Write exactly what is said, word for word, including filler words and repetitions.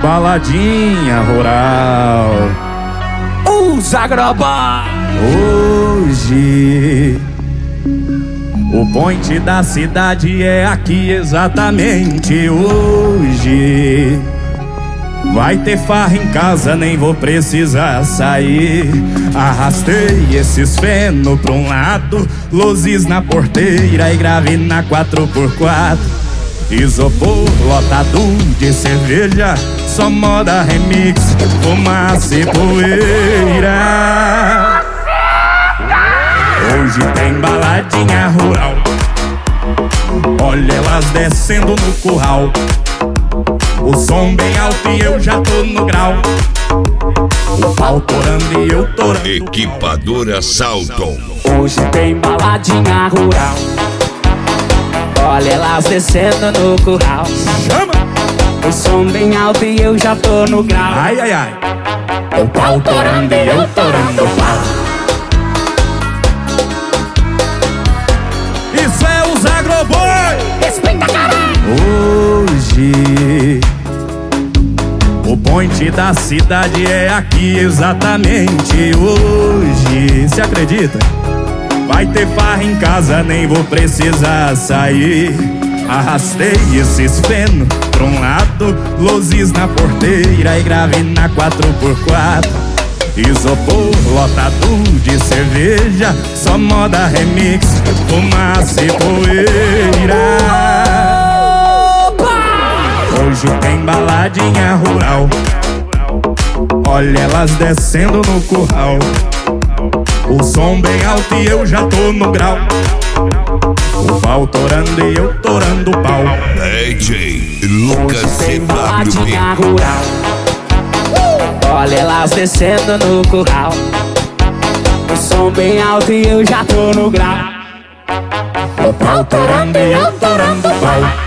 baladinha rural. Os Agroboy. Hoje o point da cidade é aqui exatamente hoje. Vai ter farra em casa, nem vou precisar sair. Arrastei esses feno pra um lado, luzes na porteira e grave na quatro por quatro. Isopor lotado de cerveja, só moda remix, fumaça e poeira. Hoje tem baladinha rural, olha elas descendo no curral. O som bem alto e eu já tô no grau. O pau torando e eu torando. Equipadora Salton. Hoje tem baladinha rural, olha elas descendo no curral. Chama! O som bem alto e eu já tô no grau. Ai, ai, ai. O pau torando e eu torando o pau. Isso é os Agroboy. Respeita, caralho. Hoje o point da cidade é aqui exatamente hoje. Se acredita? Vai ter farra em casa, nem vou precisar sair. Arrastei esses feno pra um lado, luzes na porteira e grave na quatro por quatro. Isopor lotado de cerveja, só moda remix, fumaça e poeira. Hoje tem baladinha rural, olha elas descendo no curral. O som bem alto e eu já tô no grau. O pau torando e eu torando o pau. D J Lucas C W B. Rural, olha elas descendo no curral. O som bem alto e eu já tô no grau. O pau torando e eu torando o pau.